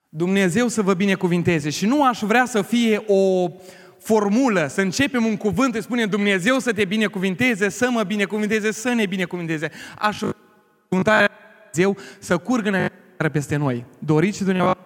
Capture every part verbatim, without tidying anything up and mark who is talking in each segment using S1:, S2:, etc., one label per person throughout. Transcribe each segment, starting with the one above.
S1: Dumnezeu să vă binecuvinteze și nu aș vrea să fie o formulă, să începem un cuvânt, îi spune Dumnezeu să te binecuvinteze, să mă binecuvinteze, să ne binecuvinteze. Aș vrea Dumnezeu să curgă în peste noi. Doriți și dumneavoastră?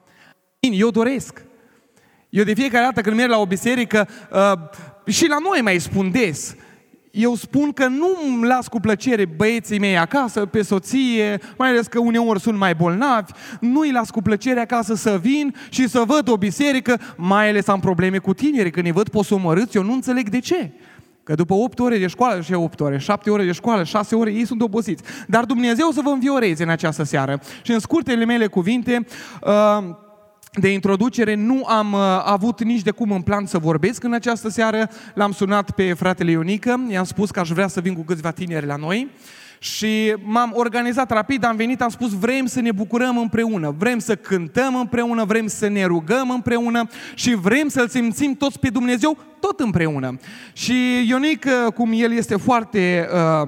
S1: Eu doresc. Eu de fiecare dată când merg la o biserică, uh, și la noi mai spun des, eu spun că nu îmi las cu plăcere băieții mei acasă, pe soție, mai ales că uneori sunt mai bolnavi, nu îi las cu plăcere acasă să vin și să văd o biserică, mai ales am probleme cu tinerii, când îi văd posomorâți, eu nu înțeleg de ce. Că după opt ore de școală, și opt ore, șapte ore de școală, șase ore, ei sunt obosiți. Dar Dumnezeu să vă învioreze în această seară. Și în scurtele mele cuvinte, uh, de introducere, nu am uh, avut nici de cum în plan să vorbesc în această seară. L-am sunat pe fratele Ionică, i-am spus că aș vrea să vin cu câțiva tineri la noi și m-am organizat rapid, am venit, am spus vrem să ne bucurăm împreună, vrem să cântăm împreună, vrem să ne rugăm împreună și vrem să-L simțim toți pe Dumnezeu tot împreună. Și Ionică, cum el este foarte...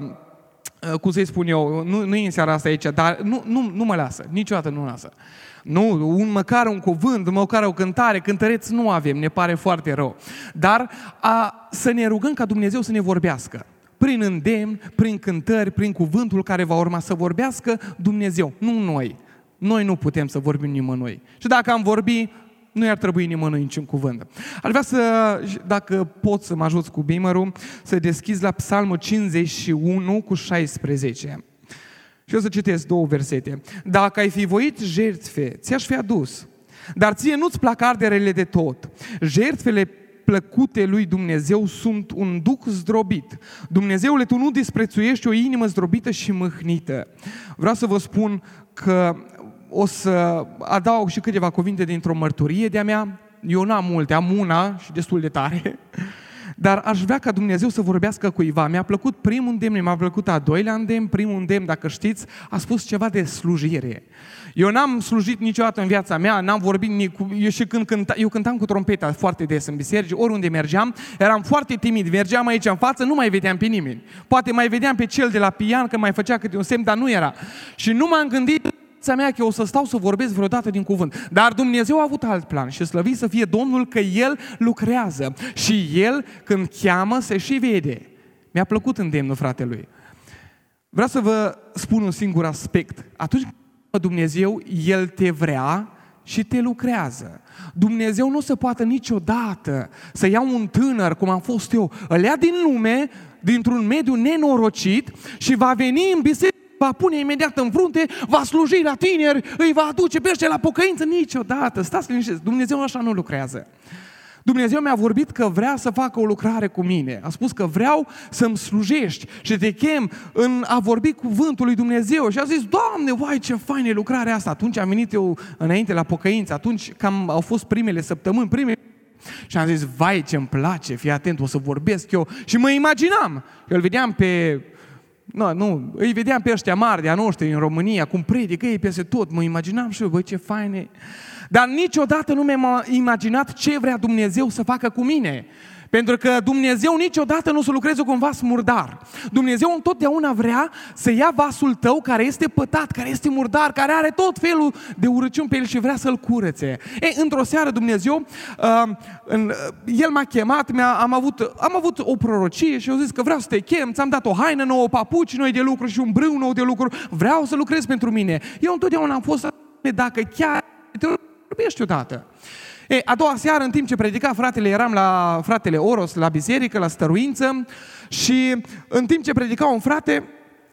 S1: Uh, cum să-i spun eu, nu, nu e în seara asta aici, dar nu, nu, nu mă lasă, niciodată nu mă lasă. Nu, un, măcar un cuvânt, măcar o cântare, cântăreți nu avem, ne pare foarte rău. Dar a, să ne rugăm ca Dumnezeu să ne vorbească. Prin îndemn, prin cântări, prin cuvântul care va urma să vorbească Dumnezeu, nu noi. Noi nu putem să vorbim nimănui. Și dacă am vorbi, nu i-ar trebui nimănui niciun cuvânt. Aș vrea să, dacă poți să mă ajuți cu beamerul, să deschizi la Psalmul cincizeci și unu cu șaisprezece. Și eu să citesc două versete. Dacă ai fi voit jertfe, ți-aș fi adus, dar ție nu-ți plac arderele de tot. Jertfele plăcute lui Dumnezeu sunt un duc zdrobit. Dumnezeule, tu nu disprețuiești o inimă zdrobită și mâhnită. Vreau să vă spun că o să adaug și câteva cuvinte dintr-o mărturie de-a mea. Eu n-am multe, am una și destul de tare. Dar aș vrea ca Dumnezeu să vorbească cuiva. Mi-a plăcut primul îndemn, mi-a plăcut a doilea îndemn. Primul îndemn, dacă știți, a spus ceva de slujire. Eu n-am slujit niciodată în viața mea, n-am vorbit nici cu... Eu, și când cânta, eu cântam cu trompeta foarte des în biserici, oriunde mergeam, eram foarte timid, mergeam aici în față, nu mai vedeam pe nimeni. Poate mai vedeam pe cel de la pian, că mai făcea câte un semn, dar nu era. Și nu m-am gândit mea că eu o să stau să vorbesc vreodată din cuvânt. Dar Dumnezeu a avut alt plan și slăvit să fie Domnul că El lucrează. Și El, când cheamă, se și vede. Mi-a plăcut îndemnul fratelui. Vreau să vă spun un singur aspect. Atunci când Dumnezeu, El te vrea și te lucrează. Dumnezeu nu se poate niciodată să ia un tânăr, cum am fost eu, îl ia din lume, dintr-un mediu nenorocit și va veni în biserică, va pune imediat în frunte, va sluji la tineri, îi va aduce pe ăștia la pocăință. Niciodată, stați liniștiți, Dumnezeu așa nu lucrează. Dumnezeu mi-a vorbit că vrea să facă o lucrare cu mine. A spus că vreau să-mi slujești și te chem în a vorbi cuvântul lui Dumnezeu. Și a zis, Doamne, uai, ce faină e lucrarea asta. Atunci am venit eu înainte la pocăință, atunci cam au fost primele săptămâni, primele... Și am zis, vai, ce-mi place, fii atent, o să vorbesc eu. Și mă imaginam, eu îl vedeam pe... Nu, nu, îi vedeam pe ăștia mari de-a noștri în România, cum predică ei peste tot, mă imaginam și eu, băi, ce faine. Dar niciodată nu mi-am imaginat ce vrea Dumnezeu să facă cu mine. Pentru că Dumnezeu niciodată nu o să lucreze cu un vas murdar. Dumnezeu întotdeauna vrea să ia vasul tău care este pătat, care este murdar, care are tot felul de urăciuni pe el și vrea să-l curățe. E, într-o seară Dumnezeu, uh, în, uh, El m-a chemat, mi-a, am, avut, am avut o prorocie și eu zis că vreau să te chem, ți-am dat o haină nouă, papuci noi de lucru și un brâu nou de lucru, vreau să lucrezi pentru mine. Eu întotdeauna am fost, dacă chiar te vorbești odată. E, a doua seară, în timp ce predica fratele, eram la fratele Oros, la biserică, la stăruință și în timp ce predica un frate,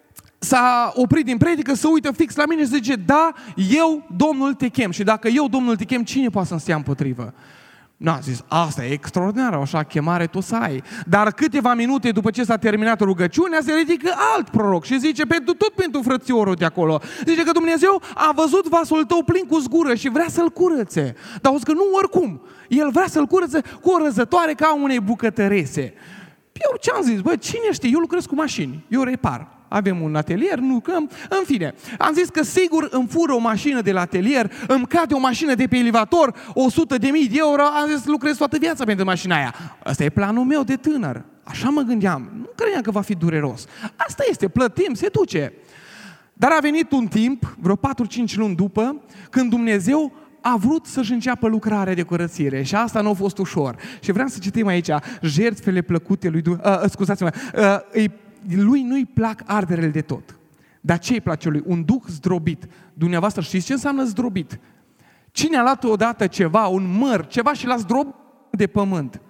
S1: s-a oprit din predică, să uită fix la mine și zice, da, eu, Domnul, te chem. Și dacă eu, Domnul, te chem, cine poate să-mi stea împotrivă? Nu, a zis, asta e extraordinar, așa chemare tu să ai. Dar câteva minute după ce s-a terminat rugăciunea, se ridică alt proroc și zice, pentru, tot pentru frățiorul de acolo, zice că Dumnezeu a văzut vasul tău plin cu zgură și vrea să-l curățe. Dar o zis că nu oricum, El vrea să-l curățe cu o răzătoare ca unei bucătărese. Eu ce-am zis? Bă, cine știe? Eu lucrez cu mașini, eu repar. Avem un atelier, nu lucrăm, în fine. Am zis că sigur îmi fură o mașină de la atelier, îmi cade o mașină de pe elevator, o sută de mii de euro, am zis lucrez toată viața pentru mașina aia. Asta e planul meu de tânăr. Așa mă gândeam. Nu credeam că va fi dureros. Asta este, plătim, se duce. Dar a venit un timp, vreo patru-cinci luni după, când Dumnezeu a vrut să-și înceapă lucrarea de curățire și asta nu a fost ușor. Și vreau să citim aici jertfele plăcute lui Dumnezeu. Uh, scuzați-mă, uh, îi, lui nu-i plac arderele de tot. Dar ce îi place lui? Un duh zdrobit. Dumneavoastră știți ce înseamnă zdrobit? Cine a luat odată ceva, un măr, ceva și l-a zdrobit de pământ?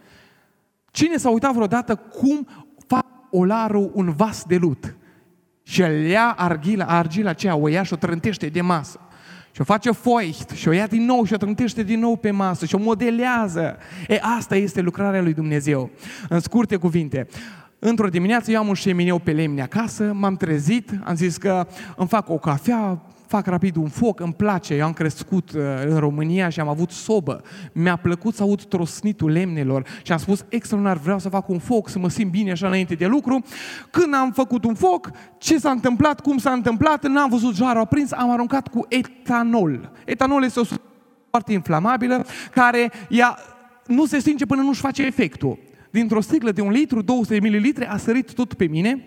S1: Cine s-a uitat vreodată cum fac olarul un vas de lut? Și îl ia argila, argila aceea, o ia și o trântește de masă. Și o face foicht și o ia din nou și o trântește din nou pe masă și o modelează. E, asta este lucrarea lui Dumnezeu. În scurte cuvinte, într-o dimineață eu am un șemineu pe lemne acasă, m-am trezit, am zis că îmi fac o cafea, fac rapid un foc, îmi place, eu am crescut în România și am avut sobă. Mi-a plăcut să aud trosnitul lemnelor și am spus, extraordinar, vreau să fac un foc, să mă simt bine așa înainte de lucru. Când am făcut un foc, ce s-a întâmplat, cum s-a întâmplat, n-am văzut jarul aprins, am aruncat cu etanol. Etanol este o substanță foarte inflamabilă, care ea nu se stinge până nu-și face efectul. Dintr-o sticlă de un litru, două sute de mililitri, a sărit tot pe mine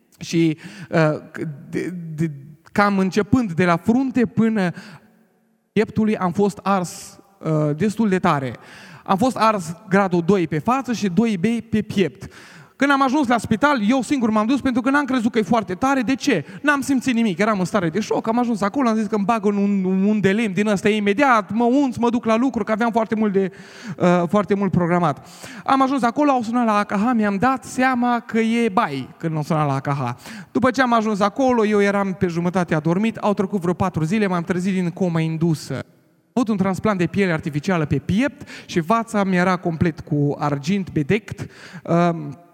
S1: și uh, de, de, cam începând de la frunte până pieptului am fost ars uh, destul de tare. Am fost ars gradul doi pe față și doi B pe piept. Când am ajuns la spital, eu singur m-am dus pentru că n-am crezut că e foarte tare. De ce? N-am simțit nimic, eram în stare de șoc, am ajuns acolo, am zis că îmi bag un, un de lemn din ăsta imediat, mă unț, mă duc la lucru, că aveam foarte mult, de, uh, foarte mult programat. Am ajuns acolo, au sunat la A K H, mi-am dat seama că e bai când au sunat la A K H. După ce am ajuns acolo, eu eram pe jumătate adormit, au trecut vreo patru zile, m-am trezit din comă indusă. Am avut un transplant de piele artificială pe piept și fața mi era complet cu argint bedect. Uh,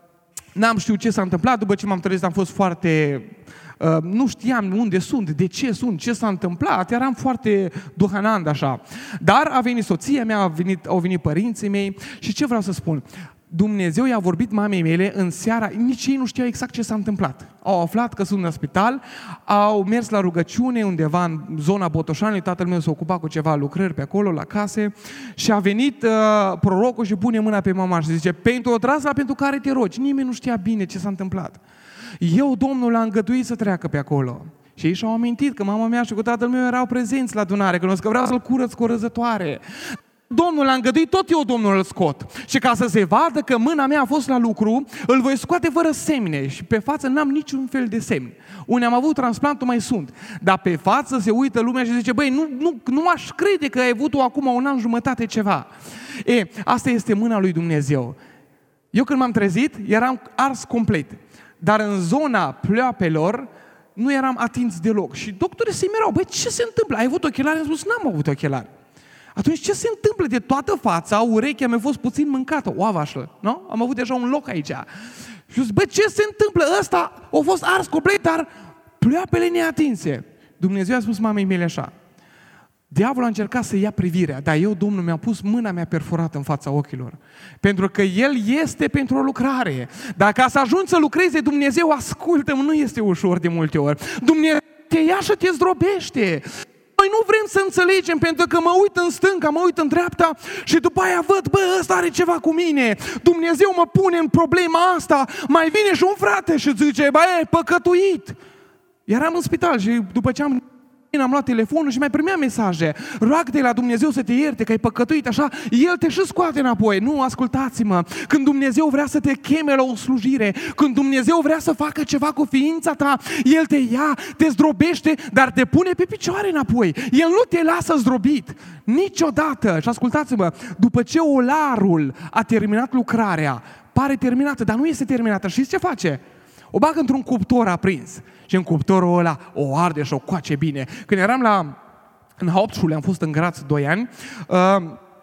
S1: N-am știut ce s-a întâmplat, după ce m-am trezit am fost foarte... Uh, nu știam unde sunt, de ce sunt, ce s-a întâmplat, eram foarte duhanand așa. Dar a venit soția mea, a venit, au venit părinții mei și ce vreau să spun? Dumnezeu i-a vorbit mamei mele în seara, nici ei nu știau exact ce s-a întâmplat. Au aflat că sunt în spital, au mers la rugăciune undeva în zona Botoșanului, tatăl meu s-a ocupat cu ceva lucrări pe acolo, la case, și a venit uh, prorocul și pune mâna pe mama și zice, pentru o trasă pentru care te rogi. Nimeni nu știa bine ce s-a întâmplat. Eu, Domnul, l-a îngăduit să treacă pe acolo. Și ei și-au amintit că mama mea și cu tatăl meu erau prezenți la adunare, că vreau să-l curăț cu o răzătoare. Domnul l-a îngăduit, tot eu Domnul îl scot. Și ca să se vadă că mâna mea a fost la lucru, îl voi scoate fără semne. Și pe față n-am niciun fel de semn. Unde am avut transplantul mai sunt. Dar pe față se uită lumea și zice, băi, nu, nu, nu aș crede că ai avut-o acum un an jumătate ceva. E, asta este mâna lui Dumnezeu. Eu când m-am trezit, eram ars complet. Dar în zona pleoapelor, nu eram atins deloc. Și doctorii se mirau, băi, ce se întâmplă? Ai avut ochelari? Am spus, n-am avut ochelari. Atunci ce se întâmplă? De toată fața, urechea mea a fost puțin mâncată, o avașă, nu? Am avut deja un loc aici. Și zic, bă, ce se întâmplă? Ăsta a fost ars complet, dar pleoapele neatinse. Dumnezeu a spus mamei mele așa, diavolul a încercat să ia privirea, dar eu, Domnul, mi-a pus mâna mea perforată în fața ochilor. Pentru că El este pentru o lucrare. Dar ca să ajungi să lucreze, Dumnezeu, ascultă-mă, nu este ușor de multe ori. Dumnezeu te ia și te zdrobește. Noi nu vrem să înțelegem, pentru că mă uit în stânga, mă uit în dreapta și după aia văd, bă, ăsta are ceva cu mine. Dumnezeu mă pune în problema asta. Mai vine și un frate și zice, bă, e păcătuit. Eram în spital și după ce am... am luat telefonul și mai primeam mesaje. Roagă-te la Dumnezeu să te ierte, că ai păcătuit așa, El te și scoate înapoi. Nu, ascultați-mă, când Dumnezeu vrea să te cheme la o slujire, când Dumnezeu vrea să facă ceva cu ființa ta, El te ia, te zdrobește, dar te pune pe picioare înapoi. El nu te lasă zdrobit, niciodată. Și ascultați-mă, după ce olarul a terminat lucrarea, pare terminată, dar nu este terminată. Știți ce face? O bagă într-un cuptor aprins. Și în cuptorul ăla o arde și o coace bine. Când eram la, în Hauptschule, am fost în Graz doi ani, uh,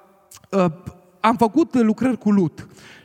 S1: uh, am făcut lucrări cu lut.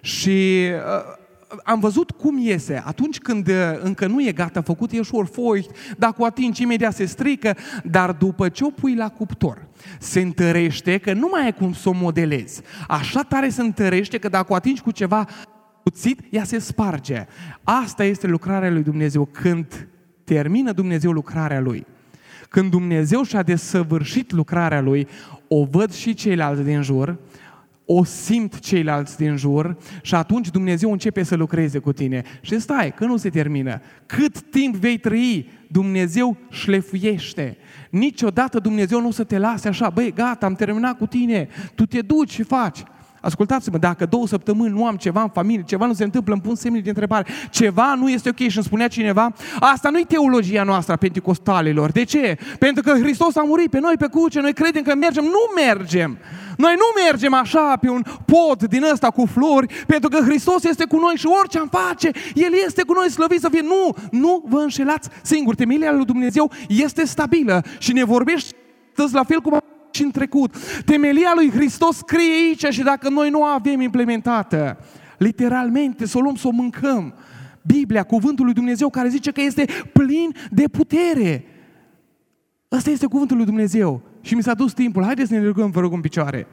S1: Și uh, am văzut cum iese. Atunci când uh, încă nu e gata făcut, e ușor foicht, dacă o atingi imediat se strică, dar după ce o pui la cuptor, se întărește, că nu mai ai cum să o modelezi. Așa tare se întărește că dacă o atingi cu ceva puțit, ea se sparge. Asta este lucrarea lui Dumnezeu. Când termină Dumnezeu lucrarea Lui, când Dumnezeu și-a desăvârșit lucrarea Lui, o văd și ceilalți din jur, o simt ceilalți din jur și atunci Dumnezeu începe să lucreze cu tine. Și stai, că nu se termină. Cât timp vei trăi, Dumnezeu șlefuiește. Niciodată Dumnezeu nu o să te lase așa, băi, gata, am terminat cu tine, tu te duci și faci. Ascultați-mă, dacă două săptămâni nu am ceva în familie, ceva nu se întâmplă, îmi pun semne de întrebare, ceva nu este ok și îmi spunea cineva, asta nu e teologia noastră a penticostalilor. De ce? Pentru că Hristos a murit pe noi pe cruce, noi credem că mergem, nu mergem. Noi nu mergem așa pe un pod din ăsta cu flori, pentru că Hristos este cu noi și orice am face, El este cu noi, slăvit să fie. Nu, nu vă înșelați singuri. Temelia lui Dumnezeu este stabilă și ne vorbește la fel cum și în trecut. Temelia lui Hristos scrie aici și dacă noi nu o avem implementată, literalmente, să o luăm, să o mâncăm. Biblia, cuvântul lui Dumnezeu care zice că este plin de putere. Ăsta este cuvântul lui Dumnezeu. Și mi s-a dus timpul. Haideți să ne rugăm, vă rog, în picioare.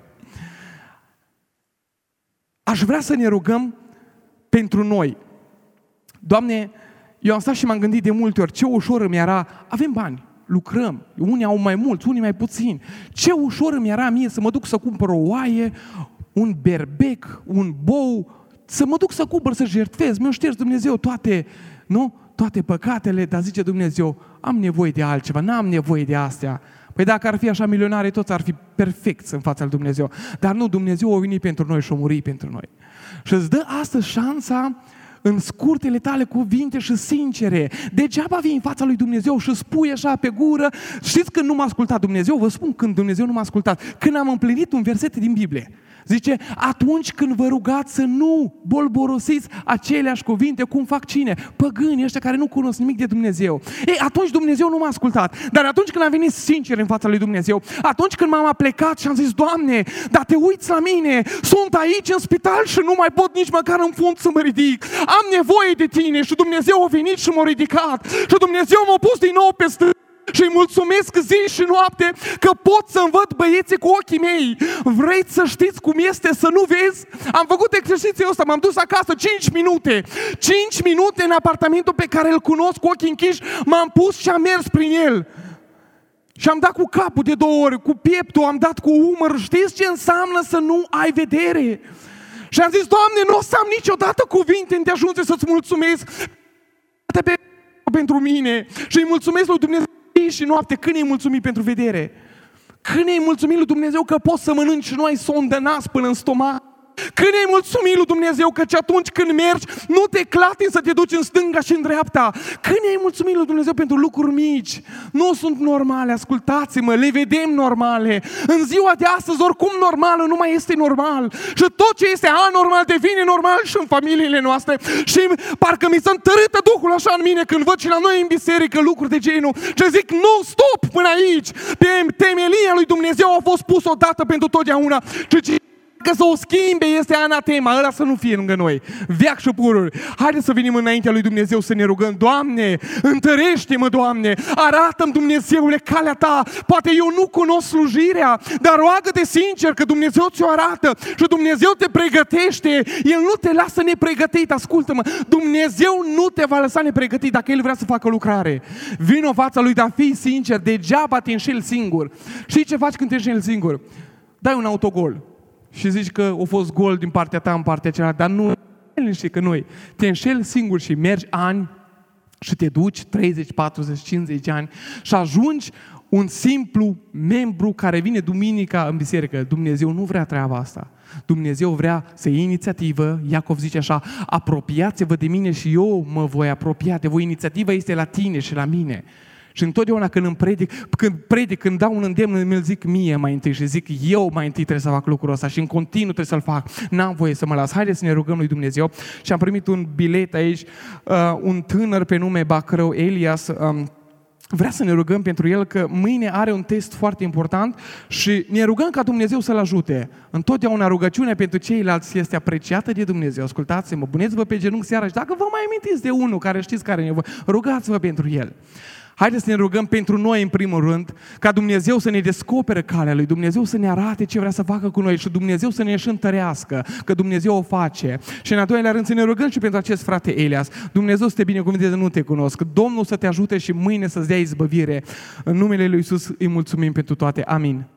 S1: Aș vrea să ne rugăm pentru noi. Doamne, eu am stat și m-am gândit de multe ori, ce ușor îmi era, avem bani, lucrăm, unii au mai mulți, unii mai puțini. Ce ușor îmi era mie să mă duc să cumpăr o oaie, un berbec, un bou, să mă duc să cumpăr, să jertfez, mi-o ștergi Dumnezeu toate, nu? Toate păcatele, dar zice Dumnezeu, am nevoie de altceva, n-am nevoie de astea. Păi dacă ar fi așa milionari, toți ar fi perfecți în fața lui Dumnezeu. Dar nu, Dumnezeu a venit pentru noi și a murit pentru noi. Și îți dă astăzi șansa în scurtele tale cuvinte și sincere. Degeaba vii în fața lui Dumnezeu și spui așa pe gură. Știți când nu m-a ascultat Dumnezeu? Vă spun când Dumnezeu nu m-a ascultat. Când am împlinit un verset din Biblie. Zice, atunci când vă rugați să nu bolborosiți aceleași cuvinte cum fac cine? Păgânii ăștia care nu cunosc nimic de Dumnezeu. Ei, atunci Dumnezeu nu m-a ascultat. Dar atunci când am venit sincer în fața lui Dumnezeu, atunci când m-am aplecat și am zis, Doamne, dar te uiți la mine, sunt aici în spital și nu mai pot nici măcar în fund să mă ridic. Am nevoie de tine și Dumnezeu a venit și m-a ridicat. Și Dumnezeu m-a pus din nou pe stânga. Și îi mulțumesc zi și noapte că pot să-mi văd băieții cu ochii mei. Vreți să știți cum este să nu vezi? Am făcut exercițiul ăsta, m-am dus acasă cinci minute. cinci minute în apartamentul pe care îl cunosc cu ochii închiși, m-am pus și am mers prin el. Și am dat cu capul de două ori, cu pieptul, am dat cu umărul. Știți ce înseamnă să nu ai vedere? Și am zis, Doamne, nu o să am niciodată cuvinte îndeajunse să-ți mulțumesc pentru mine. Și îi mulțumesc lui Dumnezeu și noapte, când îi mulțumim pentru vedere? Când îi mulțumim lui Dumnezeu că poți să mănânci și nu ai son de nas până în stomac? Când îi mulțumim lui Dumnezeu că atunci când mergi, nu te clatini să te duci în stânga și în dreapta? Când îi mulțumim lui Dumnezeu pentru lucruri mici? Nu sunt normale, ascultați-mă, le vedem normale. În ziua de astăzi, oricum normală nu mai este normal. Și tot ce este anormal devine normal și în familiile noastre. Și parcă mi se întărâtă Duhul așa în mine când văd și la noi în biserică lucruri de genul. Și zic, nu, stop, până aici. Temelia lui Dumnezeu a fost pusă odată pentru totdeauna. Și că să o schimbe este anatema, ăla să nu fie lângă noi. Veac și pururi. Haideți să venim înaintea lui Dumnezeu să ne rugăm. Doamne, întărește-mă, Doamne, arată-mi, Dumnezeule, calea Ta. Poate eu nu cunosc slujirea, dar roagă-te sincer că Dumnezeu ți-o arată și Dumnezeu te pregătește. El nu te lasă nepregătit, ascultă-mă. Dumnezeu nu te va lăsa nepregătit dacă El vrea să facă lucrare. Vino în fața Lui, dar fii sincer, degeaba te înșeli singur. Știi ce faci când te înșeli singur? Dai un autogol. Și zici că a fost gol din partea ta în partea cealaltă, dar nu știi că noi te înșeli singur și mergi ani și te duci treizeci, patruzeci, cincizeci ani și ajungi un simplu membru care vine duminica în biserică. Dumnezeu nu vrea treaba asta. Dumnezeu vrea să iei inițiativă. Iacov zice așa, apropiați-vă de mine și eu mă voi apropia de voi. Inițiativa este la tine și la mine. Și întotdeauna când îmi predic, când predic, când dau un îndemn, mi-l zic mie mai întâi și zic eu mai întâi trebuie să fac lucrul ăsta și în continuu trebuie să-l fac. N-am voie să mă las. Haideți să ne rugăm lui Dumnezeu. Și am primit un bilet aici, uh, un tânăr pe nume Bacrău, Elias, um, vrea să ne rugăm pentru el că mâine are un test foarte important și ne rugăm ca Dumnezeu să-l ajute. Întotdeauna rugăciunea pentru ceilalți este apreciată de Dumnezeu. Ascultați-mă, puneți-vă pe genunchi seara și dacă vă mai amintiți de unul care știți care e nevoie, rugați-vă pentru el. Haideți să ne rugăm pentru noi în primul rând, ca Dumnezeu să ne descopere calea Lui, Dumnezeu să ne arate ce vrea să facă cu noi și Dumnezeu să ne și întărească, că Dumnezeu o face. Și în al doilea rând să ne rugăm și pentru acest frate Elias. Dumnezeu să te binecuvânteze, nu te cunosc. Domnul să te ajute și mâine să-ți dea izbăvire. În numele Lui Iisus îi mulțumim pentru toate. Amin.